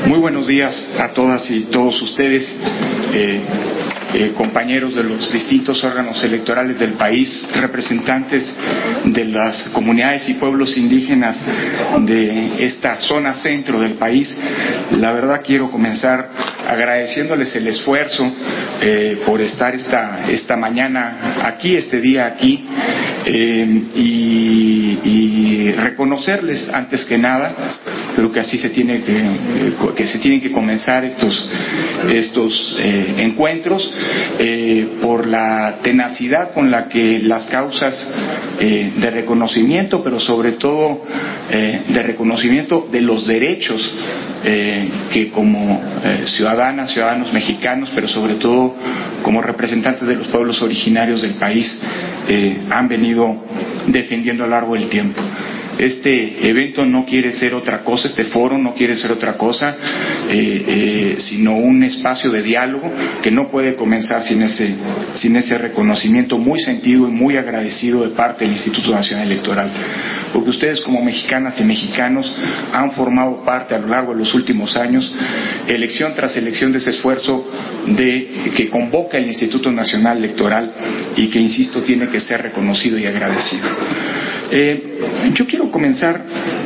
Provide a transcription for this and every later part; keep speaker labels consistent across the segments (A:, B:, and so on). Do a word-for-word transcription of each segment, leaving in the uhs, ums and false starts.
A: Muy buenos días a todas y todos ustedes, eh, eh, compañeros de los distintos órganos electorales del país, representantes de las comunidades y pueblos indígenas de esta zona centro del país. La verdad quiero comenzar agradeciéndoles el esfuerzo eh, por estar esta, esta mañana aquí, este día aquí, eh, y, y reconocerles antes que nada, creo que así se tiene que, que se tienen que comenzar estos, estos eh, encuentros, eh, por la tenacidad con la que las causas eh, de reconocimiento, pero sobre todo eh, de reconocimiento de los derechos eh, que como eh, ciudadanas, ciudadanos mexicanos, pero sobre todo como representantes de los pueblos originarios del país, eh, han venido defendiendo a lo largo del tiempo. Este evento no quiere ser otra cosa, este foro no quiere ser otra cosa, eh, eh, sino un espacio de diálogo que no puede comenzar sin ese, sin ese reconocimiento muy sentido y muy agradecido de parte del Instituto Nacional Electoral. Porque ustedes como mexicanas y mexicanos han formado parte a lo largo de los últimos años, elección tras elección, de ese esfuerzo de, que convoca el Instituto Nacional Electoral y que, insisto, tiene que ser reconocido y agradecido. Eh, yo quiero comenzar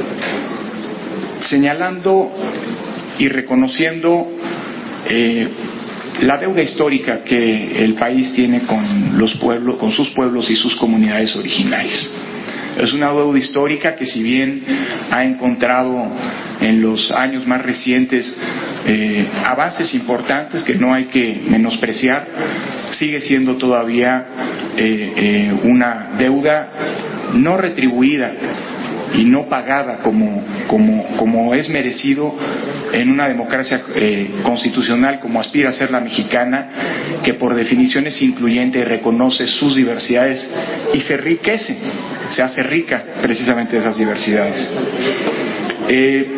A: señalando y reconociendo eh, la deuda histórica que el país tiene con los pueblos, con sus pueblos y sus comunidades originarias. Es una deuda histórica que, si bien ha encontrado en los años más recientes eh, avances importantes que no hay que menospreciar, sigue siendo todavía eh, eh, una deuda no retribuida y no pagada como, como, como es merecido en una democracia eh, constitucional como aspira a ser la mexicana, que por definición es incluyente y reconoce sus diversidades y se enriquece, se hace rica precisamente de esas diversidades. Eh,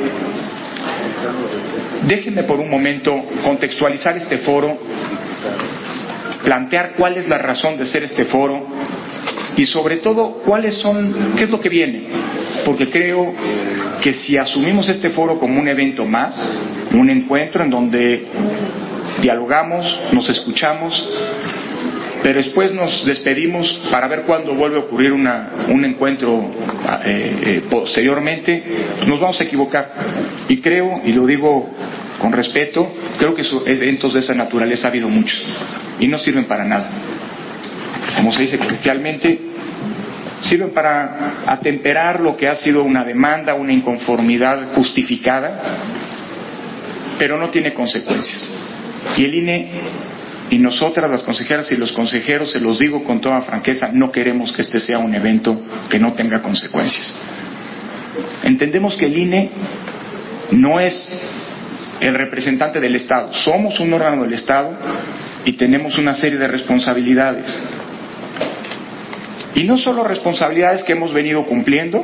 A: déjenme por un momento contextualizar este foro, plantear cuál es la razón de ser este foro y sobre todo cuáles son, qué es lo que viene, porque creo que si asumimos este foro como un evento más, un encuentro en donde dialogamos, nos escuchamos, pero después nos despedimos para ver cuándo vuelve a ocurrir una, un encuentro eh, eh, posteriormente, nos vamos a equivocar. Y creo, y lo digo con respeto, creo que eventos de esa naturaleza ha habido muchos y no sirven para nada. Como se dice coloquialmente, sirven para atemperar lo que ha sido una demanda, una inconformidad justificada, pero no tiene consecuencias. Y el I N E y nosotras, las consejeras y los consejeros, se los digo con toda franqueza, no queremos que este sea un evento que no tenga consecuencias. Entendemos que el I N E no es el representante del Estado, somos un órgano del Estado y tenemos una serie de responsabilidades. Y no solo responsabilidades que hemos venido cumpliendo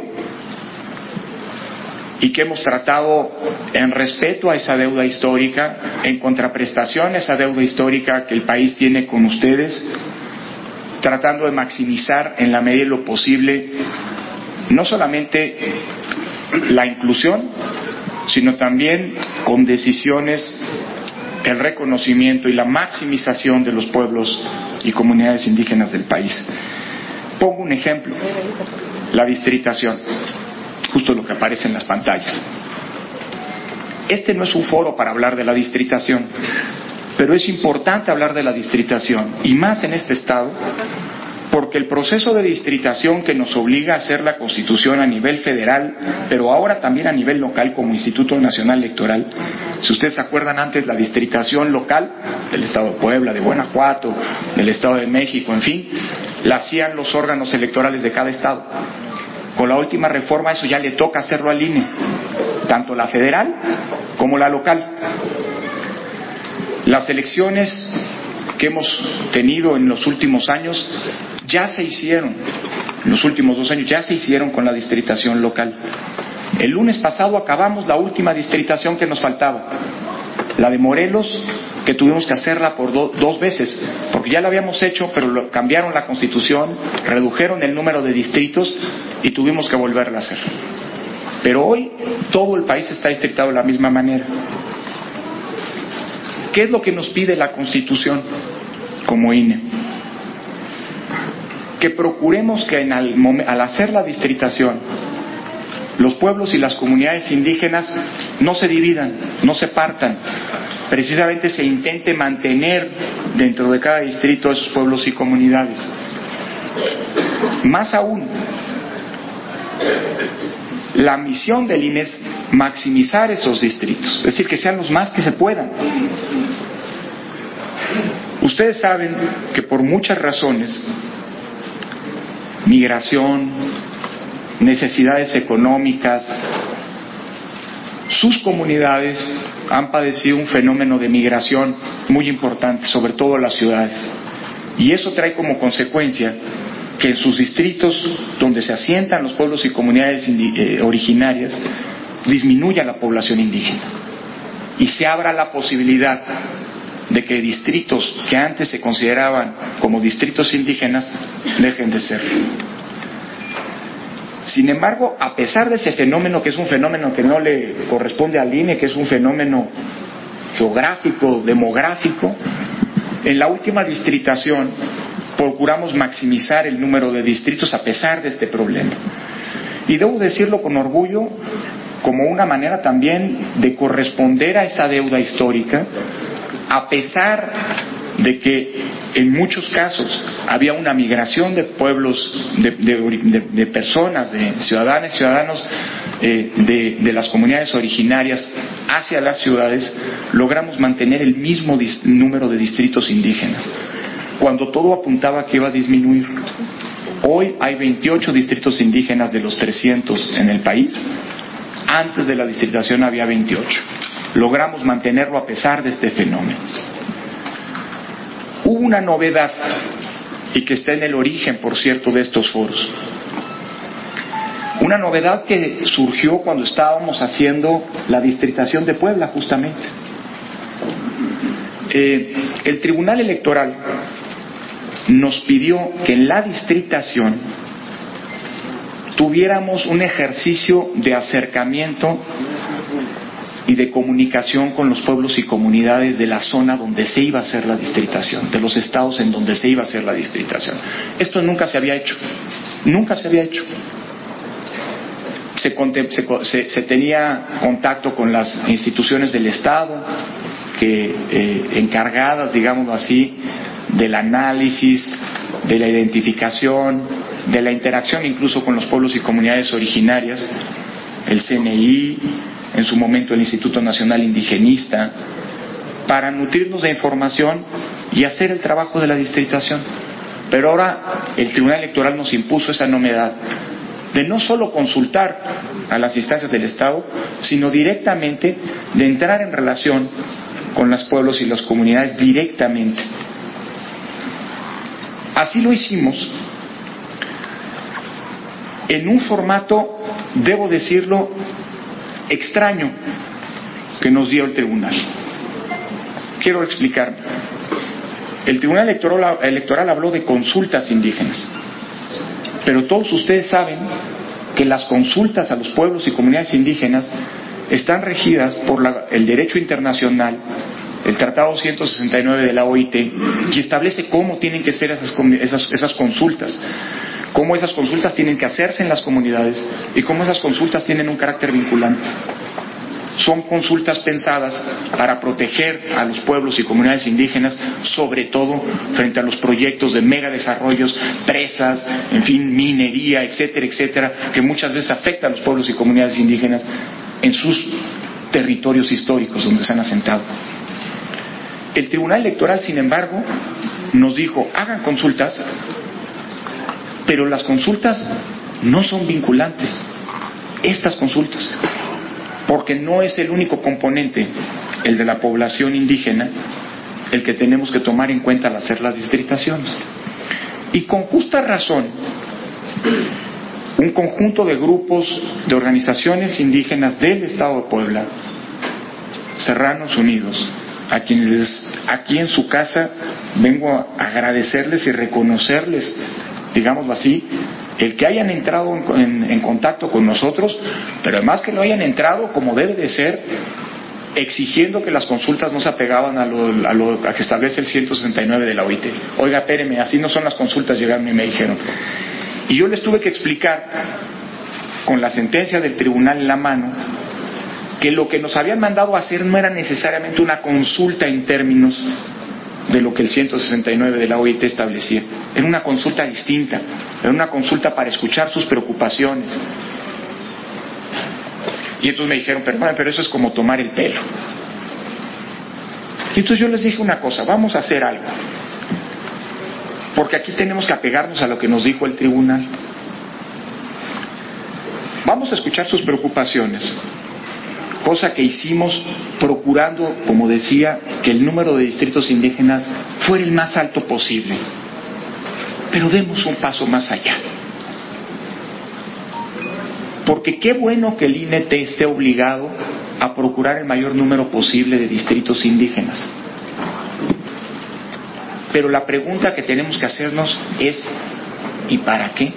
A: y que hemos tratado en respeto a esa deuda histórica, en contraprestación a esa deuda histórica que el país tiene con ustedes, tratando de maximizar en la medida de lo posible no solamente la inclusión, sino también con decisiones el reconocimiento y la maximización de los pueblos y comunidades indígenas del país. Pongo un ejemplo, la distritación, justo lo que aparece en las pantallas. Este no es un foro para hablar de la distritación, pero es importante hablar de la distritación, y más en este estado, porque el proceso de distritación que nos obliga a hacer la Constitución a nivel federal, pero ahora también a nivel local como Instituto Nacional Electoral, si ustedes se acuerdan antes, la distritación local del Estado de Puebla, de Guanajuato, del Estado de México, en fin, la hacían los órganos electorales de cada estado. Con la última reforma eso ya le toca hacerlo al I N E, tanto la federal como la local. Las elecciones que hemos tenido en los últimos años ya se hicieron, en los últimos dos años ya se hicieron con la distritación local. El lunes pasado acabamos la última distritación que nos faltaba, la de Morelos, que tuvimos que hacerla por do, dos veces, porque ya la habíamos hecho, pero lo, cambiaron la Constitución, redujeron el número de distritos y tuvimos que volverla a hacer. Pero hoy todo el país está distritado de la misma manera. ¿Qué es lo que nos pide la Constitución como I N E? Que procuremos que en al, al hacer la distritación, los pueblos y las comunidades indígenas no se dividan, no se partan. Precisamente se intente mantener dentro de cada distrito esos pueblos y comunidades. Más aún, la misión del I N E es maximizar esos distritos, es decir, que sean los más que se puedan. Ustedes saben que por muchas razones, migración, necesidades económicas, sus comunidades han padecido un fenómeno de migración muy importante, sobre todo las ciudades. Y eso trae como consecuencia que en sus distritos donde se asientan los pueblos y comunidades eh, originarias, disminuya la población indígena y se abra la posibilidad de que distritos que antes se consideraban como distritos indígenas dejen de ser. Sin embargo, a pesar de ese fenómeno, que es un fenómeno que no le corresponde al I N E, que es un fenómeno geográfico, demográfico, en la última distritación procuramos maximizar el número de distritos a pesar de este problema. Y debo decirlo con orgullo, como una manera también de corresponder a esa deuda histórica, a pesar de que en muchos casos había una migración de pueblos, de, de, de, de personas, de ciudadanas y ciudadanos eh, de, de las comunidades originarias hacia las ciudades, logramos mantener el mismo dis, número de distritos indígenas, cuando todo apuntaba que iba a disminuir. Hoy hay veintiocho distritos indígenas de los trescientos en el país. Antes de la distritación había veintiocho. Logramos mantenerlo a pesar de este fenómeno. Hubo una novedad, y que está en el origen, por cierto, de estos foros. Una novedad que surgió cuando estábamos haciendo la distritación de Puebla, justamente. Eh, el Tribunal Electoral nos pidió que en la distritación tuviéramos un ejercicio de acercamiento y de comunicación con los pueblos y comunidades de la zona donde se iba a hacer la distritación, de los estados en donde se iba a hacer la distritación. Esto nunca se había hecho, nunca se había hecho. Se, se, se tenía contacto con las instituciones del Estado, que eh, encargadas, digámoslo así, del análisis, de la identificación, de la interacción incluso con los pueblos y comunidades originarias, el C N I, en su momento el Instituto Nacional Indigenista, para nutrirnos de información y hacer el trabajo de la distritación. Pero ahora el Tribunal Electoral nos impuso esa novedad de no solo consultar a las instancias del Estado, sino directamente de entrar en relación con los pueblos y las comunidades directamente. Así lo hicimos en un formato, debo decirlo, extraño que nos dio el tribunal. Quiero explicarme. El Tribunal Electoral, Electoral habló de consultas indígenas, pero todos ustedes saben que las consultas a los pueblos y comunidades indígenas están regidas por la, el derecho internacional, el Tratado ciento sesenta y nueve de la O I T, que establece cómo tienen que ser esas, esas, esas consultas, cómo esas consultas tienen que hacerse en las comunidades y cómo esas consultas tienen un carácter vinculante. Son consultas pensadas para proteger a los pueblos y comunidades indígenas, sobre todo frente a los proyectos de megadesarrollos, presas, en fin, minería, etcétera, etcétera, que muchas veces afectan a los pueblos y comunidades indígenas en sus territorios históricos donde se han asentado. El Tribunal Electoral, sin embargo, nos dijo, hagan consultas, pero las consultas no son vinculantes. Estas consultas, porque no es el único componente, el de la población indígena, el que tenemos que tomar en cuenta al hacer las distritaciones. Y con justa razón, un conjunto de grupos, de organizaciones indígenas del Estado de Puebla, Serranos Unidos, a quienes aquí en su casa vengo a agradecerles y reconocerles, digámoslo así, el que hayan entrado en, en, en contacto con nosotros, pero además que lo hayan entrado como debe de ser, exigiendo que las consultas no se apegaban a lo, a lo a que establece el ciento sesenta y nueve de la O I T. Oiga, espéreme, así no son las consultas, llegaron y me dijeron. Y yo les tuve que explicar, con la sentencia del tribunal en la mano, que lo que nos habían mandado a hacer no era necesariamente una consulta en términos de lo que el ciento sesenta y nueve de la O I T establecía. Era una consulta distinta, era una consulta para escuchar sus preocupaciones. Y entonces me dijeron, perdón, pero eso es como tomar el pelo. Y entonces yo les dije una cosa, vamos a hacer algo, porque aquí tenemos que apegarnos a lo que nos dijo el tribunal. Vamos a escuchar sus preocupaciones, cosa que hicimos procurando, como decía, que el número de distritos indígenas fuera el más alto posible. Pero demos un paso más allá. Porque qué bueno que el I N E T esté obligado a procurar el mayor número posible de distritos indígenas. Pero la pregunta que tenemos que hacernos es, ¿y para qué?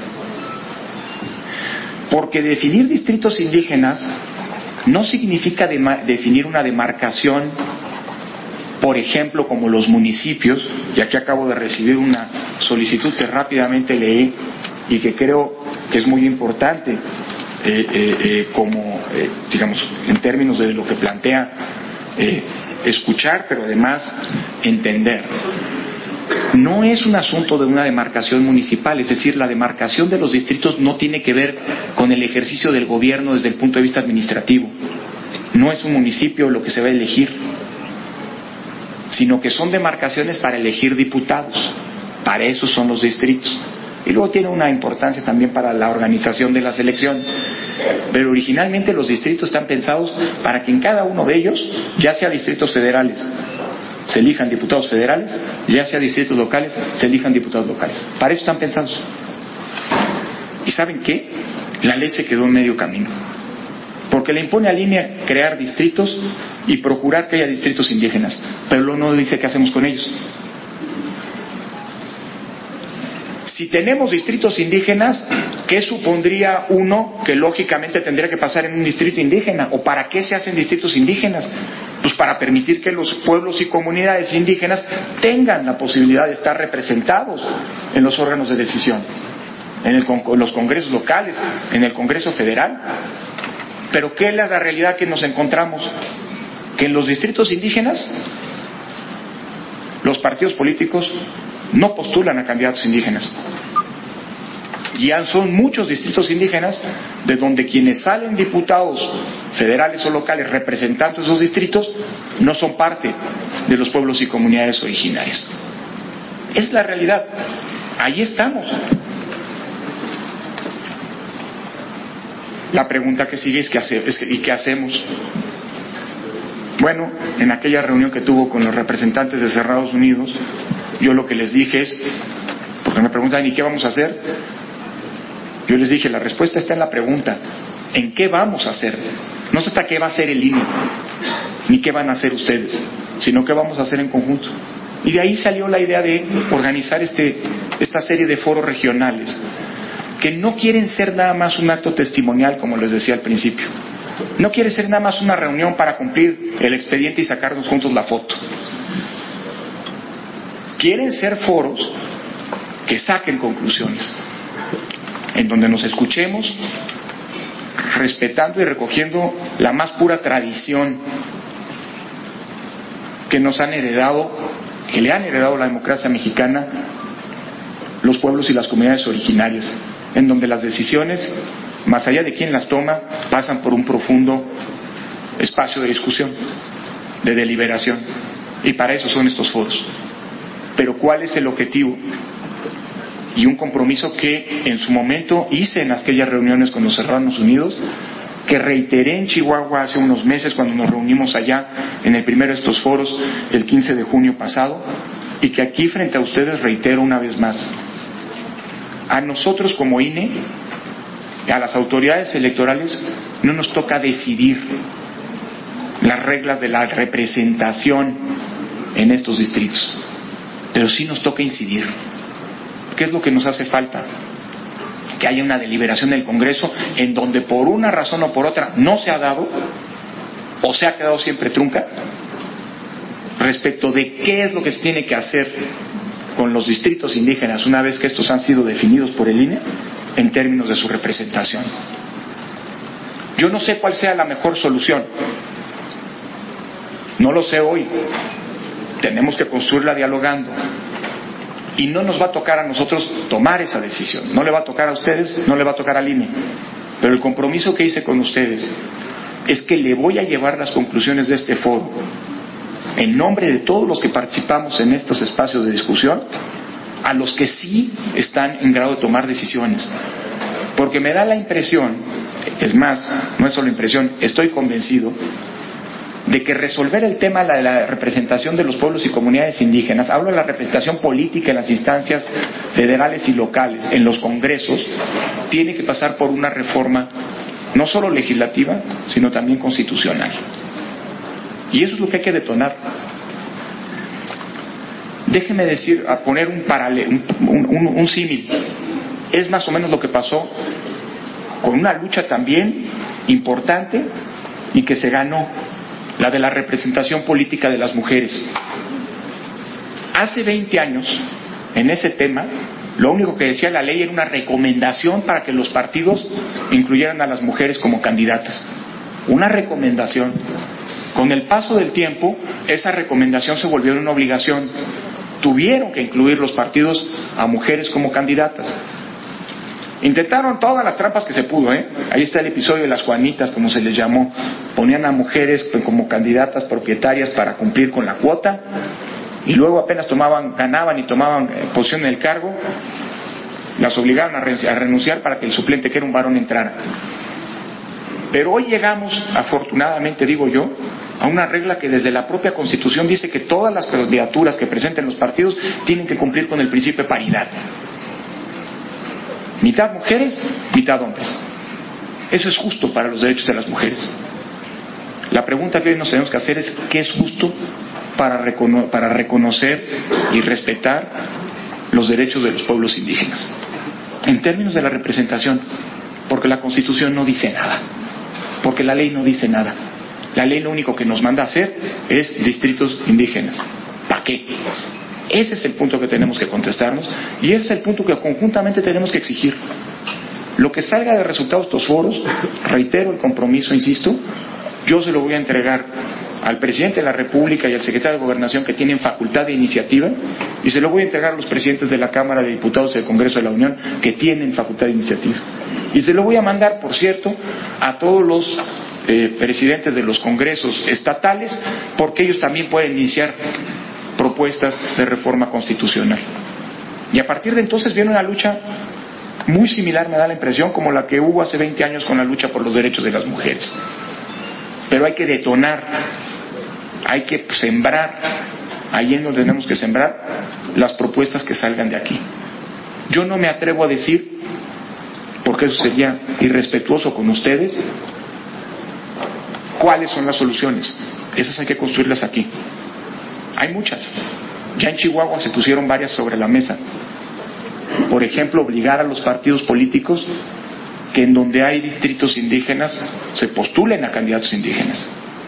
A: Porque definir distritos indígenas no significa de- definir una demarcación, por ejemplo, como los municipios, y aquí acabo de recibir una solicitud que rápidamente leí y que creo que es muy importante, eh, eh, eh, como, eh, digamos, en términos de lo que plantea, eh, escuchar, pero además entender. No es un asunto de una demarcación municipal, es decir, la demarcación de los distritos no tiene que ver con el ejercicio del gobierno desde el punto de vista administrativo. No es un municipio lo que se va a elegir, sino que son demarcaciones para elegir diputados. Para eso son los distritos. Y luego tiene una importancia también para la organización de las elecciones. Pero originalmente los distritos están pensados para que en cada uno de ellos, ya sea distritos federales, se elijan diputados federales, ya sea distritos locales, se elijan diputados locales. Para eso están pensados. ¿Y saben qué? La ley se quedó en medio camino. Porque le impone a línea crear distritos y procurar que haya distritos indígenas. Pero luego no dice qué hacemos con ellos. Si tenemos distritos indígenas, ¿qué supondría uno que lógicamente tendría que pasar en un distrito indígena? ¿O para qué se hacen distritos indígenas? Pues para permitir que los pueblos y comunidades indígenas tengan la posibilidad de estar representados en los órganos de decisión, en el, los congresos locales, en el Congreso Federal. Pero ¿qué es la realidad que nos encontramos? Que en los distritos indígenas los partidos políticos no postulan a candidatos indígenas. Ya son muchos distritos indígenas de donde quienes salen diputados federales o locales representando esos distritos no son parte de los pueblos y comunidades originarias. Es la realidad. Ahí estamos. La pregunta que sigue es ¿qué hace, es que, ¿y qué hacemos? Bueno, en aquella reunión que tuvo con los representantes de Cerrados Unidos, yo lo que les dije es, porque me preguntan ¿y qué vamos a hacer? Yo les dije, la respuesta está en la pregunta, ¿en qué vamos a hacer? No se trata qué va a hacer el I N E, ni qué van a hacer ustedes, sino qué vamos a hacer en conjunto. Y de ahí salió la idea de organizar este, esta serie de foros regionales, que no quieren ser nada más un acto testimonial, como les decía al principio. No quiere ser nada más una reunión para cumplir el expediente y sacarnos juntos la foto. Quieren ser foros que saquen conclusiones, en donde nos escuchemos, respetando y recogiendo la más pura tradición que nos han heredado, que le han heredado la democracia mexicana, los pueblos y las comunidades originarias, en donde las decisiones, más allá de quién las toma, pasan por un profundo espacio de discusión, de deliberación, y para eso son estos foros. Pero ¿cuál es el objetivo? Y un compromiso que en su momento hice en aquellas reuniones con los Cerrados Unidos, que reiteré en Chihuahua hace unos meses cuando nos reunimos allá en el primero de estos foros el quince de junio pasado, y que aquí frente a ustedes reitero una vez más. A nosotros como I N E, a las autoridades electorales, no nos toca decidir las reglas de la representación en estos distritos, pero sí nos toca incidir. ¿Qué es lo que nos hace falta? Que haya una deliberación del Congreso en donde por una razón o por otra no se ha dado, o se ha quedado siempre trunca respecto de qué es lo que se tiene que hacer con los distritos indígenas una vez que estos han sido definidos por el I N E en términos de su representación. Yo no sé cuál sea la mejor solución, no lo sé hoy, tenemos que construirla dialogando y no nos va a tocar a nosotros tomar esa decisión, no le va a tocar a ustedes, no le va a tocar al I N E, pero el compromiso que hice con ustedes es que le voy a llevar las conclusiones de este foro en nombre de todos los que participamos en estos espacios de discusión a los que sí están en grado de tomar decisiones, porque me da la impresión, es más, no es solo impresión, estoy convencido de que resolver el tema de la representación de los pueblos y comunidades indígenas, hablo de la representación política en las instancias federales y locales, en los congresos, tiene que pasar por una reforma no solo legislativa, sino también constitucional. Y eso es lo que hay que detonar. Déjeme decir, a poner un paralelo, un, un, un, un símil. Es más o menos lo que pasó con una lucha también importante y que se ganó, la de la representación política de las mujeres. Hace veinte años, en ese tema, lo único que decía la ley era una recomendación para que los partidos incluyeran a las mujeres como candidatas. Una recomendación. Con el paso del tiempo, esa recomendación se volvió una obligación. Tuvieron que incluir los partidos a mujeres como candidatas. Intentaron todas las trampas que se pudo, ¿eh? Ahí está el episodio de las Juanitas, como se les llamó. Ponían a mujeres como candidatas propietarias para cumplir con la cuota, y luego apenas tomaban, ganaban y tomaban eh, posición en el cargo, las obligaron a, re- a renunciar para que el suplente, que era un varón, entrara. Pero hoy llegamos, afortunadamente digo yo, a una regla que desde la propia Constitución dice que todas las candidaturas que presenten los partidos tienen que cumplir con el principio de paridad. Mitad mujeres, mitad hombres. Eso es justo para los derechos de las mujeres. La pregunta que hoy nos tenemos que hacer es ¿qué es justo para, recono- para reconocer y respetar los derechos de los pueblos indígenas? En términos de la representación, porque la Constitución no dice nada, porque la ley no dice nada. La ley lo único que nos manda a hacer es distritos indígenas. ¿Para qué? Ese es el punto que tenemos que contestarnos y ese es el punto que conjuntamente tenemos que exigir. Lo que salga de resultados de estos foros, reitero el compromiso, insisto, yo se lo voy a entregar al presidente de la República y al secretario de Gobernación, que tienen facultad de iniciativa, y se lo voy a entregar a los presidentes de la Cámara de Diputados y del Congreso de la Unión, que tienen facultad de iniciativa. Y se lo voy a mandar, por cierto, a todos los eh, presidentes de los congresos estatales, porque ellos también pueden iniciar propuestas de reforma constitucional. Y a partir de entonces viene una lucha muy similar, me da la impresión, como la que hubo hace veinte años con la lucha por los derechos de las mujeres. Pero hay que detonar, hay que sembrar, ahí en donde tenemos que sembrar las propuestas que salgan de aquí. Yo no me atrevo a decir, porque eso sería irrespetuoso con ustedes, cuáles son las soluciones. Esas hay que construirlas aquí. Hay muchas. Ya en Chihuahua se pusieron varias sobre la mesa. Por ejemplo, obligar a los partidos políticos que en donde hay distritos indígenas se postulen a candidatos indígenas.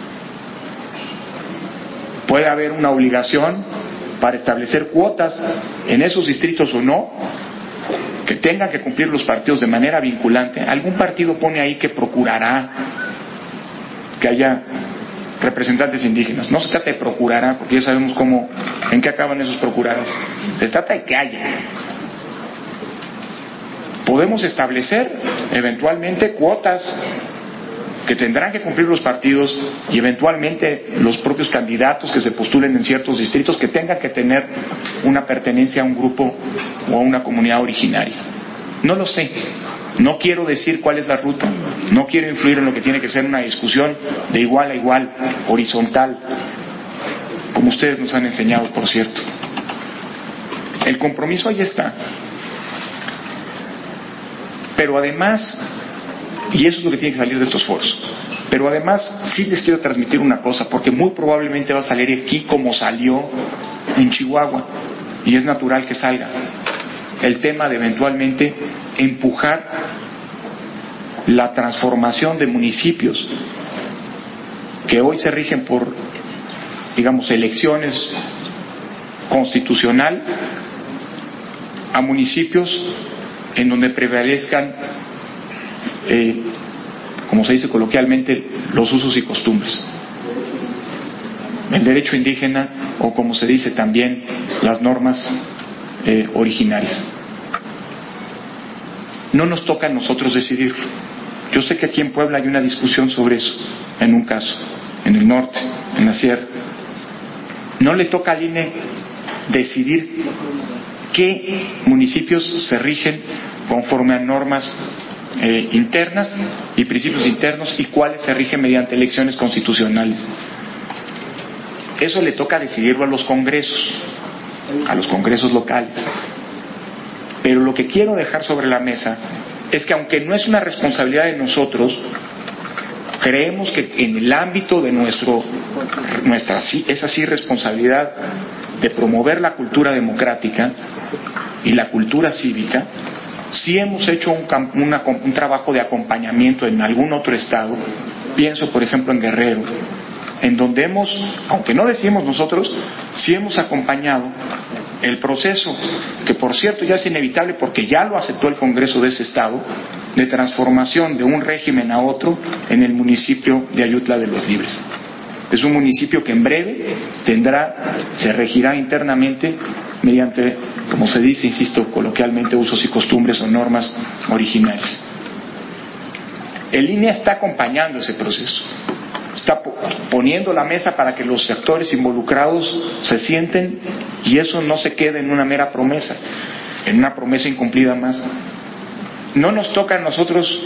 A: Puede haber una obligación para establecer cuotas en esos distritos o no, que tengan que cumplir los partidos de manera vinculante. Algún partido pone ahí que procurará que haya representantes indígenas. No se trata de procurará, porque ya sabemos cómo, en qué acaban esos procurados. Se trata de que haya. Podemos establecer eventualmente cuotas que tendrán que cumplir los partidos y eventualmente los propios candidatos que se postulen en ciertos distritos que tengan que tener una pertenencia a un grupo o a una comunidad originaria. No lo sé, no quiero decir cuál es la ruta, no quiero influir en lo que tiene que ser una discusión de igual a igual, horizontal, como ustedes nos han enseñado, por cierto. El compromiso ahí está. Pero además, y eso es lo que tiene que salir de estos foros, pero además sí les quiero transmitir una cosa, porque muy probablemente va a salir aquí como salió en Chihuahua, y es natural que salga, el tema de eventualmente empujar la transformación de municipios que que hoy se rigen por, digamos, elecciones constitucionales, a municipios en donde prevalezcan, eh, como se dice coloquialmente, los usos y costumbres, el derecho indígena, o como se dice también, las normas eh, originarias. No nos toca a nosotros decidirlo. Yo sé que aquí en Puebla hay una discusión sobre eso, en un caso, en el norte, en la sierra. No le toca al I N E decidir qué municipios se rigen conforme a normas eh, internas y principios internos y cuáles se rigen mediante elecciones constitucionales. Eso le toca decidirlo a los congresos, a los congresos locales. Pero lo que quiero dejar sobre la mesa es que, aunque no es una responsabilidad de nosotros, creemos que en el ámbito de nuestro, nuestra, esa sí responsabilidad de promover la cultura democrática y la cultura cívica, sí hemos hecho un, una, un trabajo de acompañamiento en algún otro estado. Pienso, por ejemplo, en Guerrero, en donde hemos, aunque no decimos nosotros, sí hemos acompañado el proceso, que por cierto ya es inevitable porque ya lo aceptó el Congreso de ese estado, de transformación de un régimen a otro en el municipio de Ayutla de los Libres. Es un municipio que en breve tendrá, se regirá internamente mediante, como se dice, insisto, coloquialmente, usos y costumbres o normas originales. El I N E está acompañando ese proceso, está poniendo la mesa para que los actores involucrados se sienten y eso no se quede en una mera promesa, en una promesa incumplida más. No nos toca a nosotros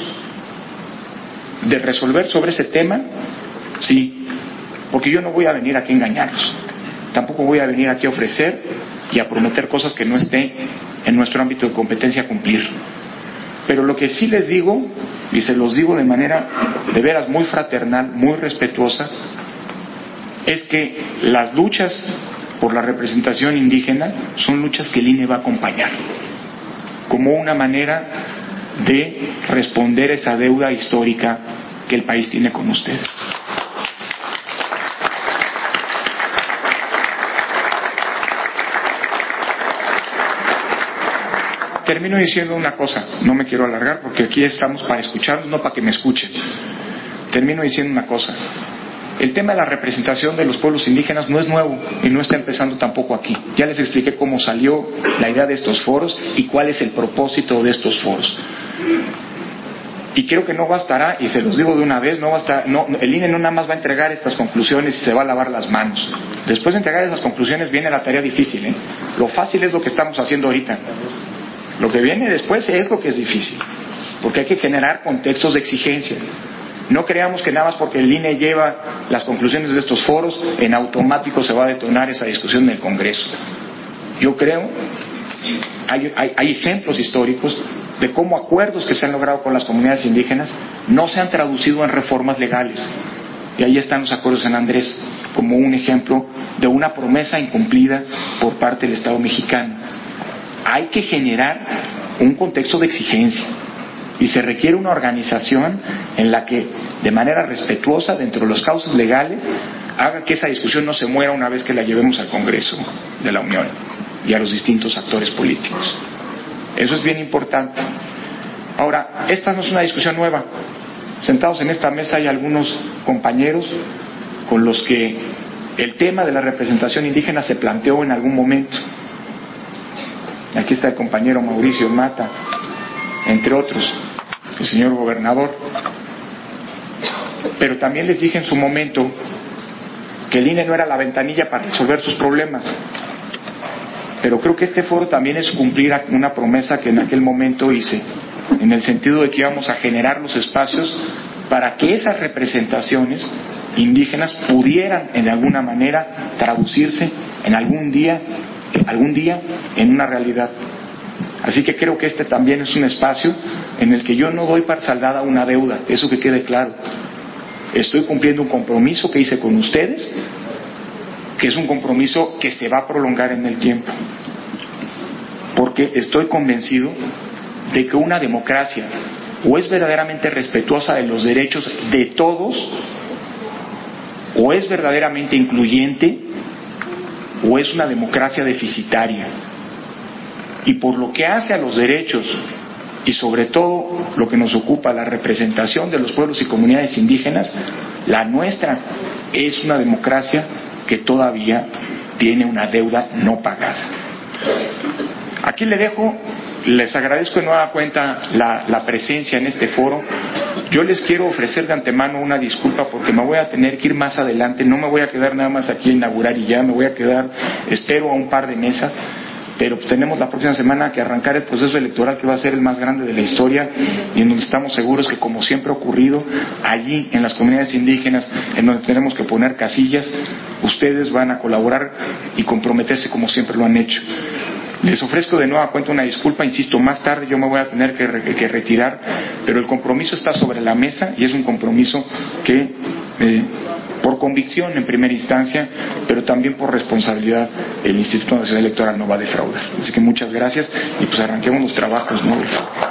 A: de resolver sobre ese tema, sí, porque yo no voy a venir aquí a engañarlos, tampoco voy a venir aquí a ofrecer y a prometer cosas que no esté en nuestro ámbito de competencia cumplir. Pero lo que sí les digo, y se los digo de manera de veras muy fraternal, muy respetuosa, es que las luchas por la representación indígena son luchas que el I N E va a acompañar como una manera de responder esa deuda histórica que el país tiene con ustedes. Termino diciendo una cosa, no me quiero alargar porque aquí estamos para escuchar, no para que me escuchen. Termino diciendo una cosa, el tema de la representación de los pueblos indígenas no es nuevo y no está empezando tampoco aquí. Ya les expliqué cómo salió la idea de estos foros y cuál es el propósito de estos foros. Y creo que no bastará, y se los digo de una vez, no basta, no, el I N E no nada más va a entregar estas conclusiones y se va a lavar las manos. Después de entregar esas conclusiones viene la tarea difícil, ¿eh? Lo fácil es lo que estamos haciendo ahorita. Lo que viene después es lo que es difícil, porque hay que generar contextos de exigencia. No creamos que nada más porque el I N E lleva las conclusiones de estos foros, en automático se va a detonar esa discusión en el Congreso. Yo creo, hay, hay, hay ejemplos históricos de cómo acuerdos que se han logrado con las comunidades indígenas no se han traducido en reformas legales. Y ahí están los acuerdos en Andrés, como un ejemplo de una promesa incumplida por parte del Estado mexicano. Hay que generar un contexto de exigencia y se requiere una organización en la que, de manera respetuosa, dentro de los cauces legales, haga que esa discusión no se muera una vez que la llevemos al Congreso de la Unión y a los distintos actores políticos. Eso es bien importante. Ahora, esta no es una discusión nueva. Sentados en esta mesa hay algunos compañeros con los que el tema de la representación indígena se planteó en algún momento. Aquí está el compañero Mauricio Mata, entre otros, el señor gobernador. Pero también les dije en su momento que el I N E no era la ventanilla para resolver sus problemas. Pero creo que este foro también es cumplir una promesa que en aquel momento hice, en el sentido de que íbamos a generar los espacios para que esas representaciones indígenas pudieran en alguna manera traducirse en algún día algún día en una realidad. Así que creo que este también es un espacio en el que yo no doy por saldada una deuda, eso que quede claro. Estoy cumpliendo un compromiso que hice con ustedes, que es un compromiso que se va a prolongar en el tiempo, porque estoy convencido de que una democracia o es verdaderamente respetuosa de los derechos de todos o es verdaderamente incluyente o es una democracia deficitaria. Y por lo que hace a los derechos y sobre todo lo que nos ocupa, la representación de los pueblos y comunidades indígenas, la nuestra es una democracia que todavía tiene una deuda no pagada. Aquí le dejo, les agradezco de nueva cuenta la, la presencia en este foro. Yo les quiero ofrecer de antemano una disculpa porque me voy a tener que ir más adelante, no me voy a quedar nada más aquí a inaugurar y ya, me voy a quedar, espero, a un par de mesas. Pero tenemos la próxima semana que arrancar el proceso electoral que va a ser el más grande de la historia y en donde estamos seguros que, como siempre ha ocurrido, allí en las comunidades indígenas, en donde tenemos que poner casillas, ustedes van a colaborar y comprometerse como siempre lo han hecho. Les ofrezco de nueva cuenta una disculpa, insisto, más tarde yo me voy a tener que, re- que retirar, pero el compromiso está sobre la mesa y es un compromiso que, eh, por convicción en primera instancia, pero también por responsabilidad, el Instituto Nacional Electoral no va a defraudar. Así que muchas gracias y pues arranquemos los trabajos, ¿no?